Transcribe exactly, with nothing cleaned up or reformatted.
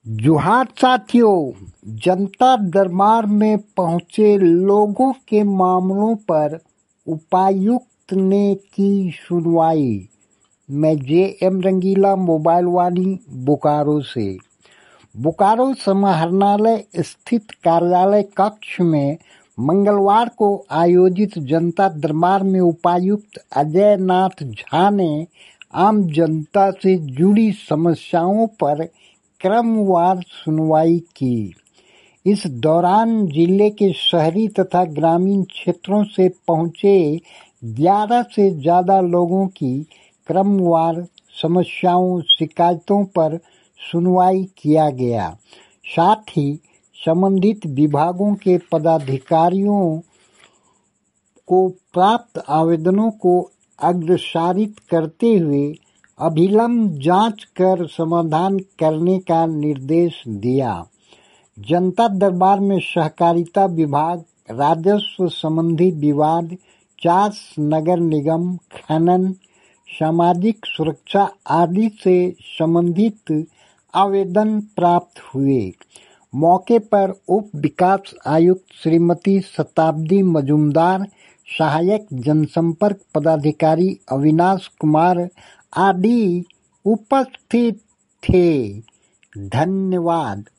जोहार साथियों, जनता दरबार में पहुंचे लोगों के मामलों पर उपायुक्त ने की सुनवाई। मैं J M Rangila, mobile Vani, Bokaro से। बोकारो समाहरणालय स्थित कार्यालय कक्ष में मंगलवार को आयोजित जनता दरबार में उपायुक्त अजय नाथ झा ने आम जनता से जुड़ी समस्याओं पर क्रमवार सुनवाई की। इस दौरान जिले के शहरी तथा ग्रामीण क्षेत्रों से पहुंचे ग्यारह से ज्यादा लोगों की क्रमवार समस्याओं शिकायतों पर सुनवाई किया गया। साथ ही संबंधित विभागों के पदाधिकारियों को प्राप्त आवेदनों को अग्रसारित करते हुए अभिलंब जांच कर समाधान करने का निर्देश दिया। जनता दरबार में सहकारिता विभाग, राजस्व संबंधी विवाद, चास नगर निगम, खनन, सामाजिक सुरक्षा आदि से संबंधित आवेदन प्राप्त हुए। मौके पर उप विकास आयुक्त श्रीमती शताब्दी मजूमदार, सहायक जनसंपर्क पदाधिकारी अविनाश कुमार आदि उपस्थित थे। धन्यवाद।